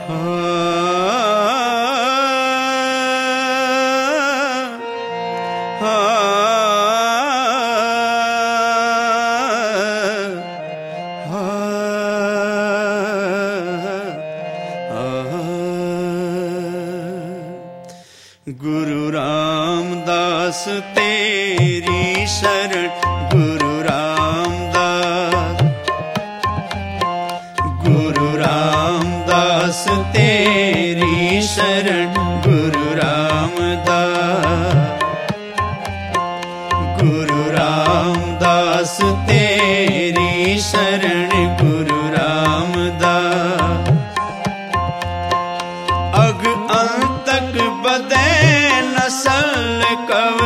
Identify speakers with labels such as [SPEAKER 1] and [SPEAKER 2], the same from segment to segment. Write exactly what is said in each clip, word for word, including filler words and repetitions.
[SPEAKER 1] गुरु रामदास तेरी शरण, गुरु रामदास, गुरु रामदास तेरी शरण, गुरु रामदास, गुरु रामदास तेरी शरण, गुरु रामदास। अग अंतक बदे नसल कव,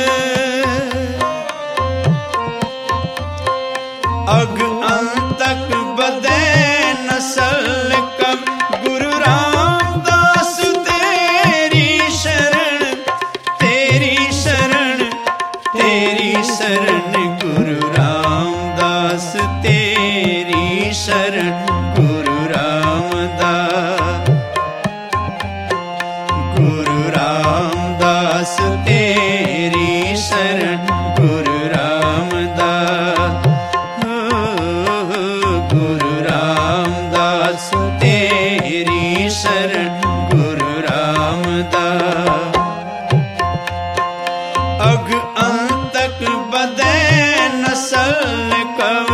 [SPEAKER 1] अग अंतक बदे नसल कव, गुरु रामदास तेरी शरण, तेरी शरण, तेरी शरण, गुरु रामदास तेरी शरण, गुरु रामदास, गुरु रामदास तेरी शरण, गुरु रामदास, गुरु रामदास तेरी शरण, गुरु रामदास। अग अंतक बदे नसल कव,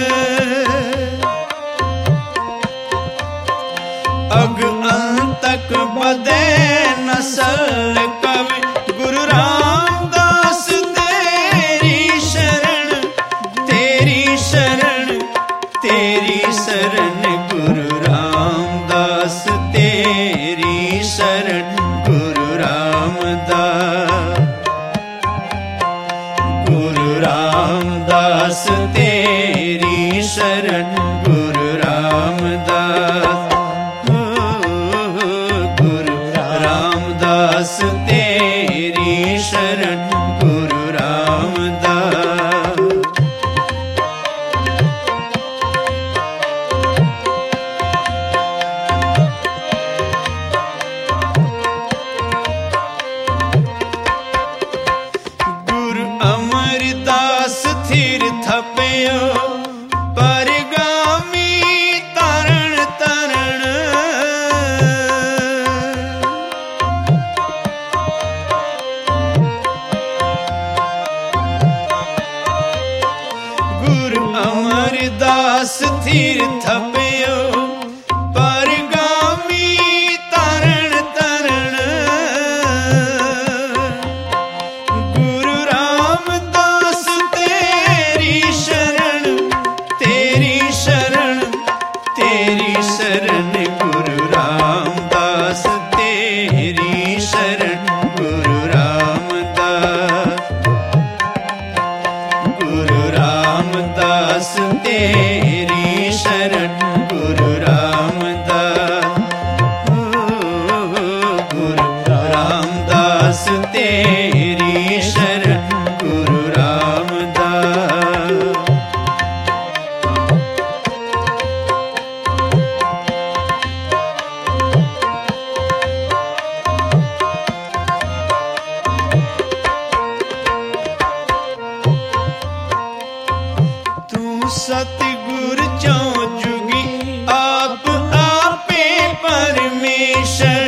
[SPEAKER 1] अग अंतक बदे नसल कव, गुरु रामदास तेरी शरण, तेरी शरण, तेरी शरण, गुरु रामदास तेरी शरण, गुरु रामदास, गुरु रामदास तेरी शरण, गुरु रामदास, गुरु रामदास तेरी शरण, गुरु रामदास। गुरु अमरदास थिर थपयो परगामी तरण तरण, गुरु अमरदास थिर थपयो परगामी तरण तरण, गुरु रामदास तेरी शरण, तेरी शरण, तेरी शरण, गुरु रामदास तेरी शरण, गुरु रामदास, गुरु रामदास तेरी शरण, गुरु रामदास, गुरु रामदास तेरी शरण, गुरु रामदास। तू सतगुर चौं जुगी आप आपे परमेश्वर,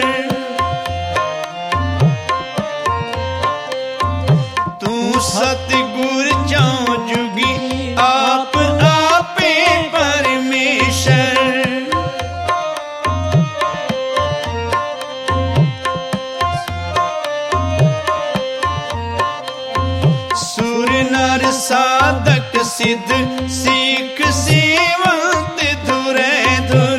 [SPEAKER 1] तू सतगुर चौं जुगी आप आपे परमेश्वर, सुर नर साधक सिद्ध सीख सेवंत धुरे धुर,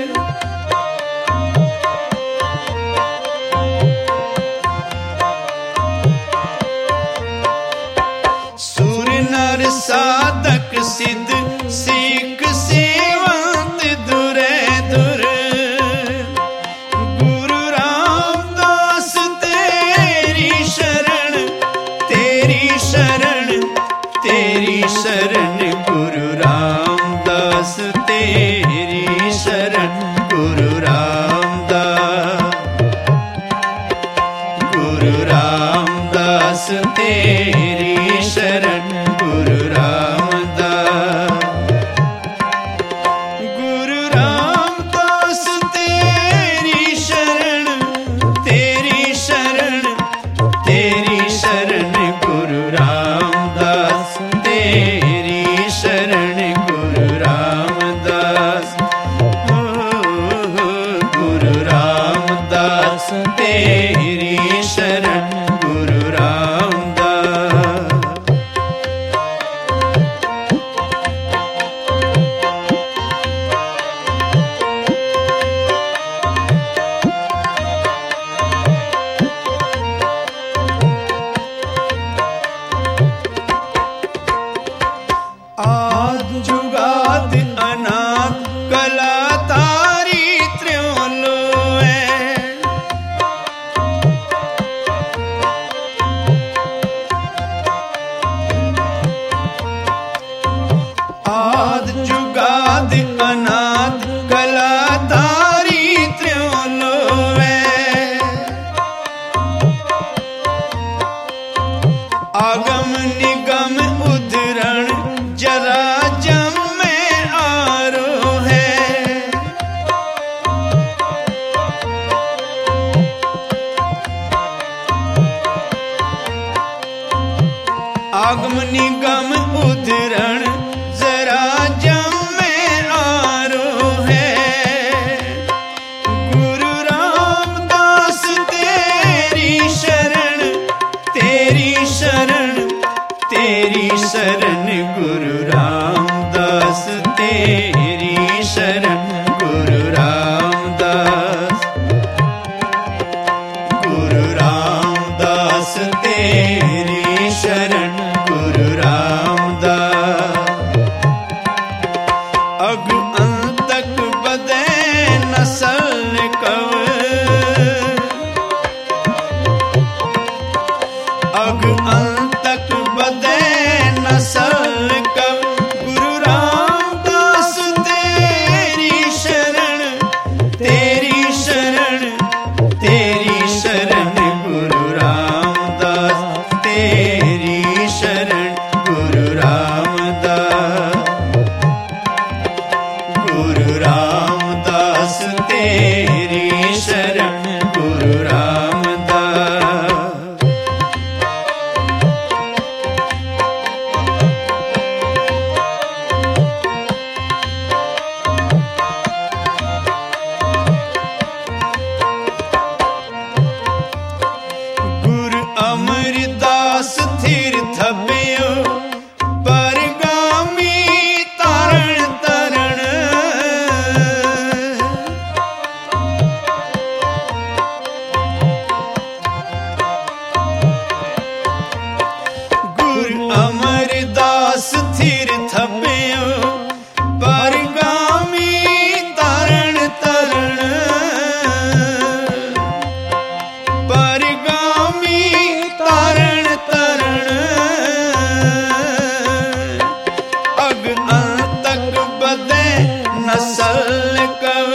[SPEAKER 1] सुर नर साधक सिद्ध सीख सेवंत धुरे धुर, गुरु रामदास तेरी शरण, तेरी शरण, तेरी शरण, गुरु रामदास तेरी तेरी शरण गुरु रामदास। गुरु रामदास तेरी शरण तेरी शरण तेरी शरण गुरु रामदास तेरी शरण गुरु रामदास। गुरु रामदास तेरी शरण गुरु रामदास। आद जुगाद अनाद कला तारी त्रियोलो है। आद जुगाद अनाद कला तारी त्रियोलो है। आगम निगम उद्धरण जरा जम में आरो है। आगम निगम उद्धरण जरा जम में आरो है। गुरु रामदास तेरी शरण तेरी शरण तेरी शरण गुरु रामदास तेरी शरण गुरु रामदास। गुरु रामदास तेरी शरण गुरु रामदास। अग अंतक बदे नसल कव। अग अंतक बदे नसल कव। गुरु रामदास तेरी शरण तेरी शरण तेरी शरण गुरु रामदास तेरी शरण गुरु रामदास। गुरु रामदास तेरी शरण गुरु रामदास। गुरु अमरदास थिर थपियो परगामी तारण तरण। गुरु अमरदास थिर थपियो परगामी तारण तरण। परगामी तारण तरण। अग अंतक बदे नसल कव।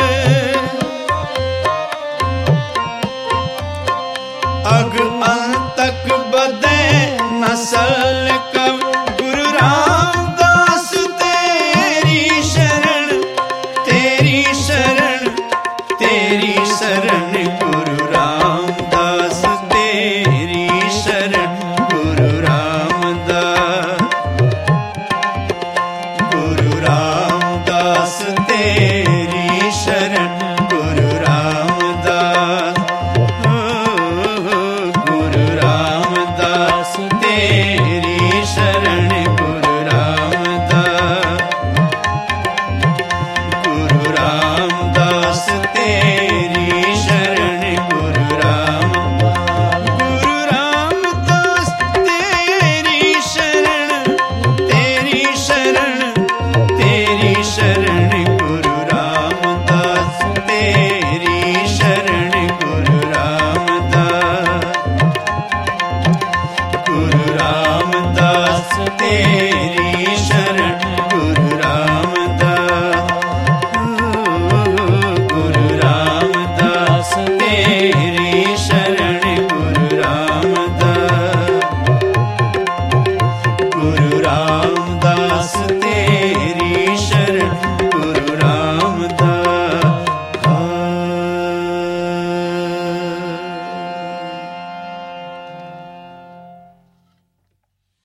[SPEAKER 1] अग अंतक बदे नसल कव। गुरु रामदास तेरी शरण तेरी शरण तेरी शरण गुरु रामदास तेरी शरण गुरु रामदास। गुरु रामदास तेरी शरण गुरु रामदास। गुरु रामदास तेरी शरण गुरु रामदास। गुरु रामदास तेरी शरण गुरु रामदास। गुरु रामदास तेरी शरण तेरी शरण तेरी शरण गुरु रामदास तेरी शरण गुरु रामदास। गुरु रामदास तेरी